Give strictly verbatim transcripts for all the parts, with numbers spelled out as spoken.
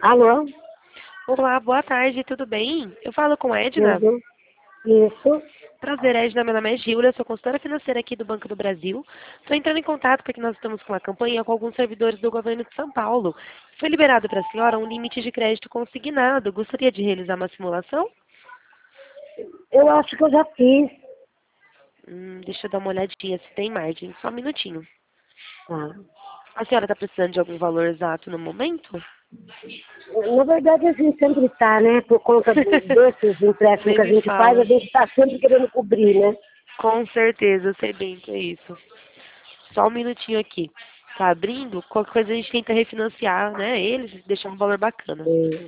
Alô? Olá, boa tarde, tudo bem? Eu falo com a Edna. Tudo? Isso? Prazer, Edna. Meu nome é Gilda, sou consultora financeira aqui do Banco do Brasil. Estou entrando em contato porque nós estamos com uma campanha com alguns servidores do governo de São Paulo. Foi liberado para a senhora um limite de crédito consignado. Gostaria de realizar uma simulação? Eu acho que eu já fiz. Hum, deixa eu dar uma olhadinha se tem margem. Só um minutinho. Tá. A senhora está precisando de algum valor exato no momento? Na verdade, a gente sempre está, né? Por conta do- desses empréstimos que Nem a me gente faz, a fala. gente está sempre querendo cobrir, né? Com certeza, eu sei bem que é isso. Só um minutinho aqui. Tá abrindo? Qualquer coisa a gente tenta refinanciar, né? Eles deixar um valor bacana. Sim.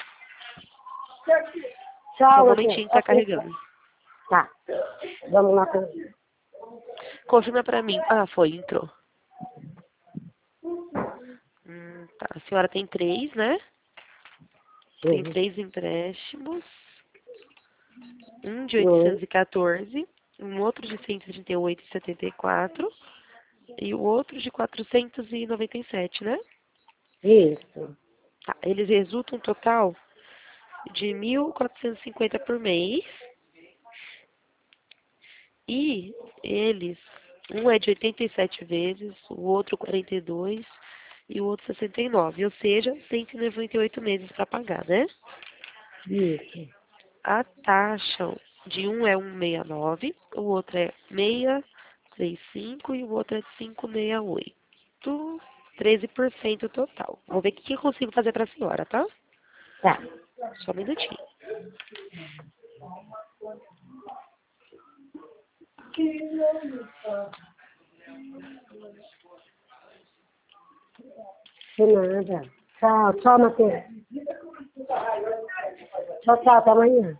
Só um Tchau, aqui. momentinho que tá Aqui. carregando. Tá. Vamos lá. Confirma pra mim. Ah, foi, entrou. Hum, tá. A senhora tem três, né? Tem Sim. três empréstimos. Um de Sim. oitocentos e quatorze, um outro de cento e trinta e oito e setenta e quatro e o outro de quatrocentos e noventa e sete, né? Isso. Tá. Eles resultam um total de mil quatrocentos e cinquenta por mês. E eles, um é de oitenta e sete vezes, o outro quarenta e dois e o outro sessenta e nove, ou seja, cento e noventa e oito meses para pagar, né? Isso. A taxa de um é um vírgula sessenta e nove, o outro é seiscentos e trinta e cinco e o outro é de cinco vírgula sessenta e oito. treze por cento total. Vou ver o que eu consigo fazer para a senhora, tá? Tá. Só um minutinho. De nada. Tchau, tchau, Matheus. Tchau, tchau, até amanhã.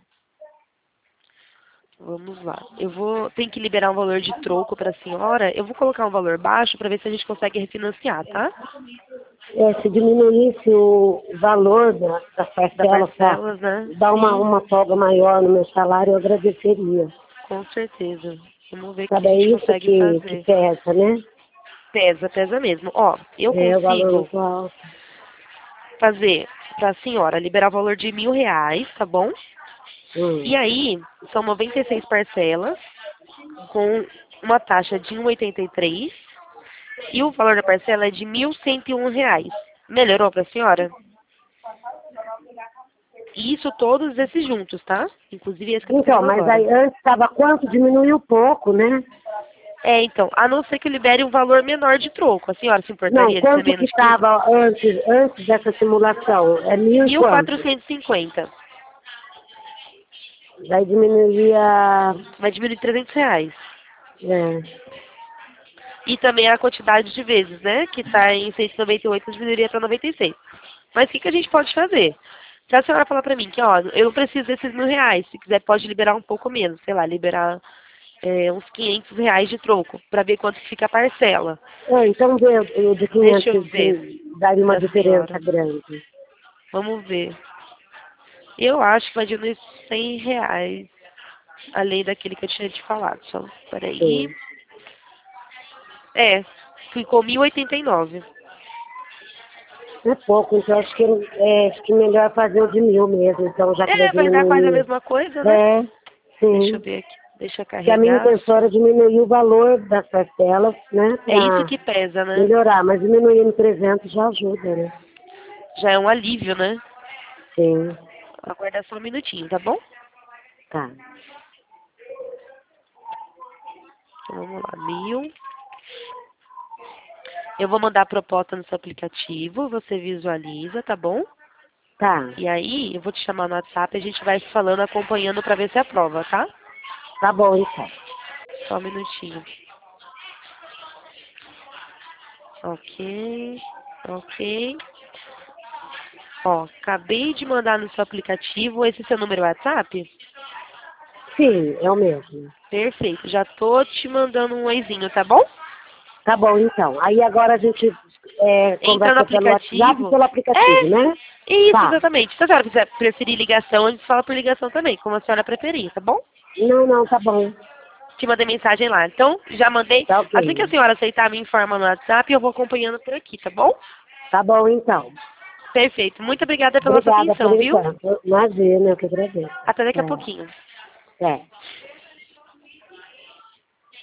Vamos lá. Eu vou. Tem que liberar um valor de troco para a senhora. Eu vou colocar um valor baixo para ver se a gente consegue refinanciar, tá? É, se diminuísse o valor da, das Da parcelas para parcelas, né? dar uma, Sim, uma folga maior no meu salário, eu agradeceria. com certeza. Vamos ver o que Sabe, a é gente isso consegue que, que fazer. pesa, né? Pesa, pesa mesmo. Ó, eu É o valor consigo muito alto. fazer para a senhora liberar o valor de mil reais, tá bom? E Hum. aí, são noventa e seis parcelas, com uma taxa de um vírgula oitenta e três e o valor da parcela é de mil cento e um reais. Melhorou para a senhora? E isso todos esses juntos, tá? Inclusive esse que eu tô Então, fazendo mas agora. aí antes estava quanto? Diminuiu pouco, né? É, então, a não ser que libere um valor menor de troco. A senhora se Não, importaria de ser quanto que menos que isso? estava antes, antes dessa simulação? É mil e Mil quanto? quatrocentos e cinquenta. Daí diminuiria. Vai diminuir trezentos reais. É, E também a quantidade de vezes, né? Que está em cento e noventa e oito, diminuiria para noventa e seis. Mas o que, que a gente pode fazer? Se a senhora falar para mim que, ó, eu não preciso desses mil reais, se quiser pode liberar um pouco menos, sei lá, liberar é, uns quinhentos reais de troco, para ver quanto que fica a parcela. É, então vê, o de Deixa eu quinhentos ver de- daria uma para a diferença senhora. grande. Vamos ver. Eu acho que vai diminuir cem reais, além daquele que eu tinha te falado. Só, peraí. Sim. É, ficou mil e oitenta e nove. É pouco, então acho que é, acho que melhor fazer o de mil mesmo, então já que vai É, vai dar quase a diminuir. mesma coisa, né? É, Deixa eu sim. ver aqui. Deixa eu Que a minha carregar. intenção era diminuir o valor das parcelas, né, É isso para que pesa, né? melhorar, mas diminuindo trezentos já ajuda, né? Já é um alívio, né? Sim, Aguarda só um minutinho, tá bom? tá. Então vamos lá, mil. Eu vou mandar a proposta no seu aplicativo, você visualiza, tá bom? Tá, E aí, eu vou te chamar no WhatsApp e a gente vai se falando, acompanhando pra ver se aprova, tá? tá bom então. Só um minutinho. Ok, ok. Ó, acabei de mandar no seu aplicativo. Esse é seu número WhatsApp? Sim, é o mesmo. Perfeito. Já tô te mandando um oizinho, tá bom? Tá bom então. Aí agora a gente é, Entra no conversa pelo WhatsApp e aplicativo. pelo aplicativo, né? É, isso, Tá. exatamente. Se a senhora quiser preferir ligação, a gente fala por ligação também, como a senhora preferir, tá bom? Não, não, tá bom. Te mandei mensagem lá. Então, já mandei. Tá Assim que a ok. senhora aceitar, me informa no WhatsApp e eu vou acompanhando por aqui, tá bom? Tá bom então. Perfeito. Muito obrigada pela sua Obrigada atenção, por viu? enquanto. Imagina, eu que agradeço. Até daqui a É, pouquinho. é.